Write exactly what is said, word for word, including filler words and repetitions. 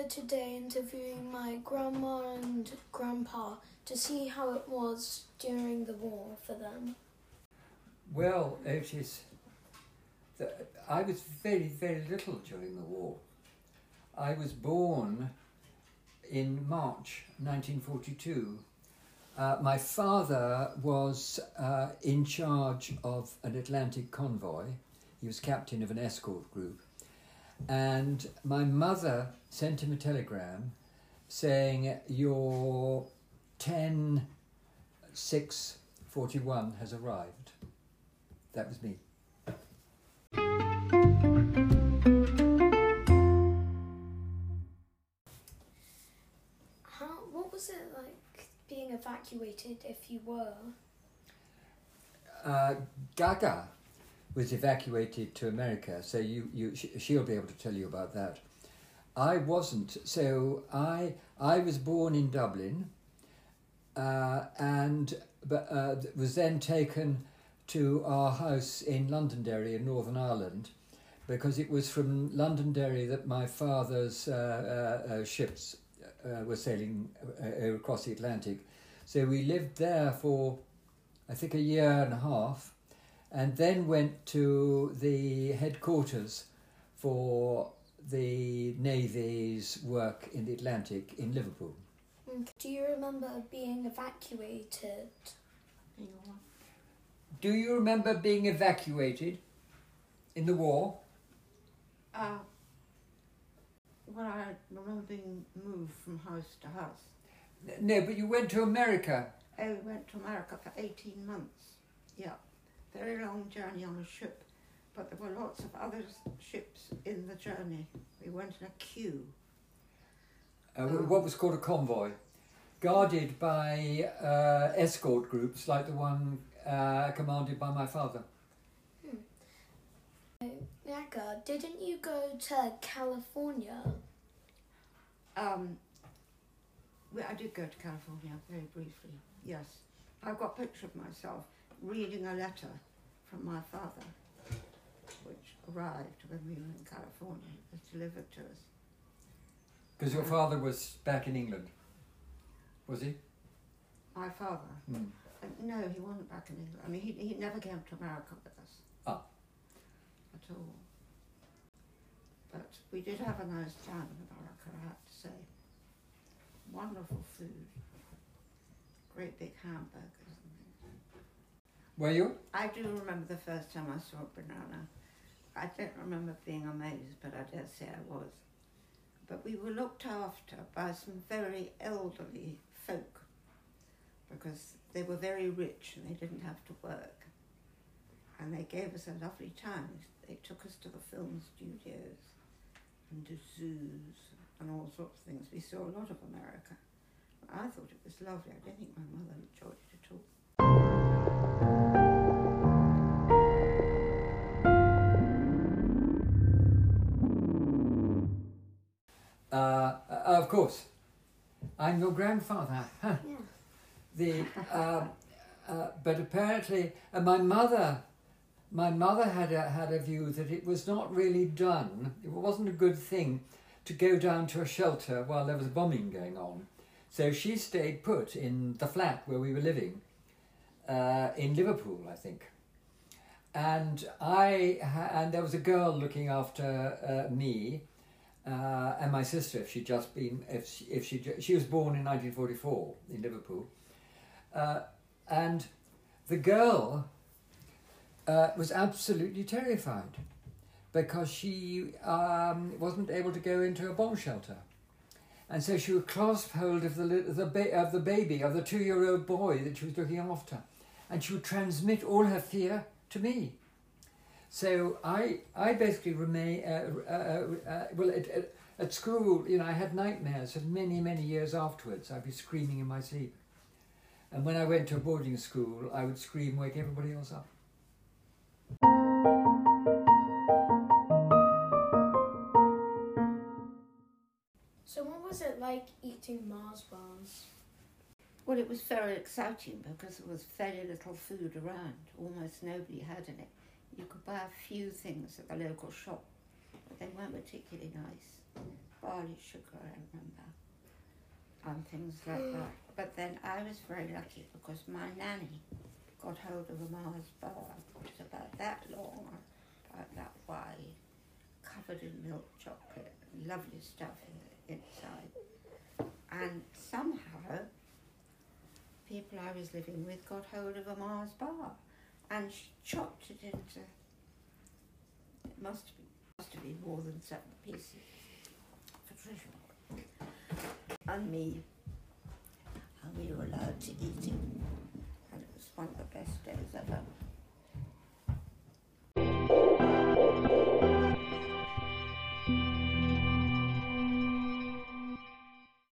today interviewing my grandma and grandpa to see how it was during the war for them. Well, it is. The, I was very, very little during the war. I was born in March nineteen forty-two. Uh, my father was uh, in charge of an Atlantic convoy. He was captain of an escort group. And my mother sent him a telegram saying, your ten six forty-one has arrived. That was me. How, what was it like being evacuated if you were? Uh, Gaga was evacuated to America, so you, you, she'll be able to tell you about that. I wasn't, so I, I was born in Dublin uh, and but, uh, was then taken to our house in Londonderry in Northern Ireland, because it was from Londonderry that my father's uh, uh, uh, ships uh, were sailing uh, across the Atlantic. So we lived there for, I think, a year and a half, and then went to the headquarters for the Navy's work in the Atlantic in Liverpool. Do you remember being evacuated? Do you remember being evacuated in the war? Uh, well, I remember being moved from house to house. No, but you went to America. Oh, we went to America for eighteen months. Yeah, very long journey on a ship, but there were lots of other ships in the journey. We went in a queue. Uh, what was called a convoy, guarded by uh, escort groups like the one uh, commanded by my father. Hmm. Yaka, didn't you go to California? Um, well, I did go to California very briefly, yes. I've got a picture of myself reading a letter from my father, which arrived when we were in California. It was delivered to us. Because your father was back in England, was he? My father? Mm. Uh, no, he wasn't back in England. I mean, he, he never came to America with us. Ah. At all. But we did have a nice time in America, I have to say. Wonderful food. Great big hamburgers. Were you? I do remember the first time I saw a banana. I don't remember being amazed, but I dare say I was. But we were looked after by some very elderly folk, because they were very rich and they didn't have to work. And they gave us a lovely time. They took us to the film studios and to zoos and all sorts of things. We saw a lot of America. I thought it was lovely. I don't think my mother enjoyed it at all. Uh, uh, of course. I'm your grandfather. Huh. Yeah. The, uh, uh, but apparently, uh, my mother, my mother had a, had a view that it was not really done. It wasn't a good thing to go down to a shelter while there was bombing going on. So she stayed put in the flat where we were living, uh, in Liverpool, I think. And I ha- and there was a girl looking after uh, me. Uh, and my sister, if she'd just been, if she, if she, she was born in nineteen forty-four in Liverpool, uh, and the girl uh, was absolutely terrified because she um, wasn't able to go into a bomb shelter, and so she would clasp hold of the the ba- of the baby of the two-year-old boy that she was looking after, and she would transmit all her fear to me. So I, I basically remain, uh, uh, uh, well, at, at, at school, you know, I had nightmares for many, many years afterwards. I'd be screaming in my sleep. And when I went to a boarding school, I would scream, wake everybody else up. So what was it like eating Mars bars? Well, it was very exciting because there was very little food around. Almost nobody had any. You could buy a few things at the local shop, but they weren't particularly nice. Barley sugar, I remember, and things like that. But then I was very lucky because my nanny got hold of a Mars bar, which was about that long, about that wide, covered in milk chocolate, lovely stuff in the inside. And somehow, people I was living with got hold of a Mars bar, and she chopped it into, it must have been, must have been more than seven pieces for Tricia and me, and we were allowed to eat it, and it was one of the best days ever.